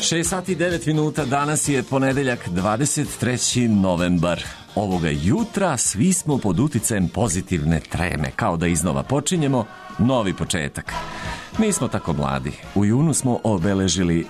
6 sati 9 minuta, danas je ponedeljak 23. novembar. Ovoga jutra svi smo pod uticajem pozitivne treme, kao da iznova počinjemo novi početak. Nismo tako mladi. U junu smo obeležili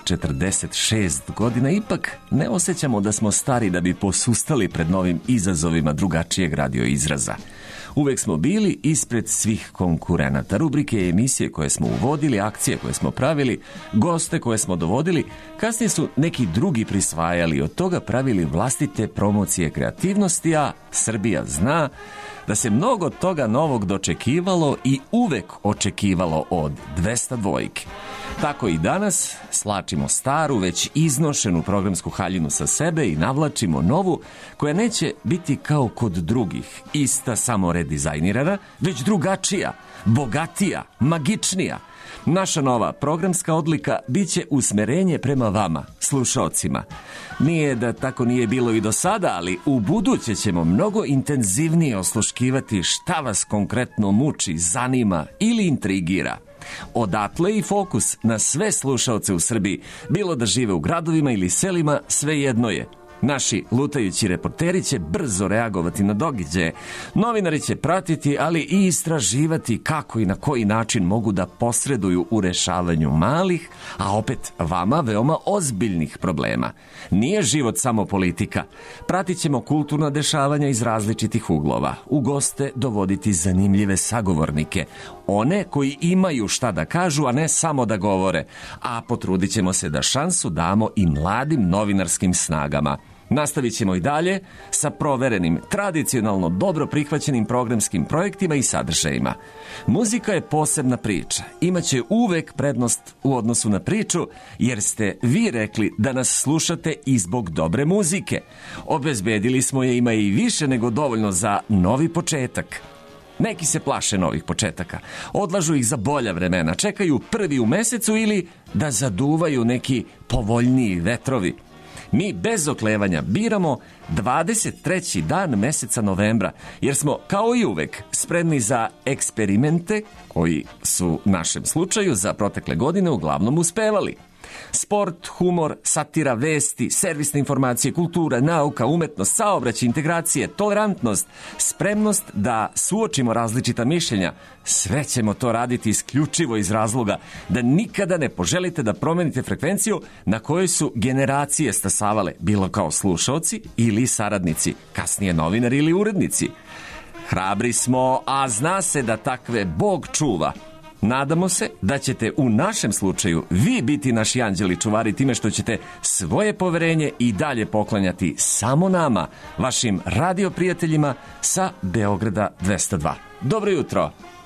46 godina, ipak ne osjećamo da smo stari da bi posustali pred novim izazovima drugačijeg radio izraza. Uvek smo bili ispred svih konkurenata. Rubrike i emisije koje smo uvodili, akcije koje smo pravili, goste koje smo dovodili, kasnije su neki drugi prisvajali, od toga pravili vlastite promocije kreativnosti, a Srbija zna da se mnogo toga novog dočekivalo i uvek očekivalo od 202. Tako i danas slačimo staru, već iznošenu programsku haljinu sa sebe i navlačimo novu, koja neće biti kao kod drugih, ista samo redizajnirana, već drugačija, bogatija, magičnija. Naša nova programska odlika biće usmerenje prema vama, slušaocima. Nije da tako nije bilo i do sada, ali u buduće ćemo mnogo intenzivnije osluškivati šta vas konkretno muči, zanima ili intrigira. Odatle i fokus na sve slušaoce u Srbiji, bilo da žive u gradovima ili selima, svejedno je. Naši lutajući reporteri će brzo reagovati na događaje, novinari će pratiti, ali i istraživati kako i na koji način mogu da posreduju u rešavanju malih, a opet vama veoma ozbiljnih problema. Nije život samo politika. Pratit ćemo kulturna dešavanja iz različitih uglova, u goste dovoditi zanimljive sagovornike, one koji imaju šta da kažu, a ne samo da govore, a potrudit ćemo se da šansu damo i mladim novinarskim snagama. Nastavit ćemo i dalje sa proverenim, tradicionalno dobro prihvaćenim programskim projektima i sadržajima. Muzika je posebna priča. Imaće uvek prednost u odnosu na priču, jer ste vi rekli da nas slušate i zbog dobre muzike. Obezbedili smo je, ima i više nego dovoljno za novi početak. Neki se plaše novih početaka, odlažu ih za bolja vremena, čekaju prvi u mesecu ili da zaduvaju neki povoljniji vetrovi. Mi bez oklevanja biramo 23. dan meseca novembra, jer smo kao i uvek spremni za eksperimente koji su u našem slučaju za protekle godine uglavnom uspevali. Sport, humor, satira, vesti, servisne informacije, kultura, nauka, umetnost, saobraćaj, integracije, tolerantnost, spremnost da suočimo različita mišljenja. Sve ćemo to raditi isključivo iz razloga da nikada ne poželite da promenite frekvenciju na kojoj su generacije stasavale, bilo kao slušaoci ili saradnici, kasnije novinari ili urednici. Hrabri smo, a zna se da takve Bog čuva. Nadamo se da ćete u našem slučaju vi biti naši anđeli čuvari time što ćete svoje poverenje i dalje poklanjati samo nama, vašim radio prijateljima sa Beograda 202. Dobro jutro!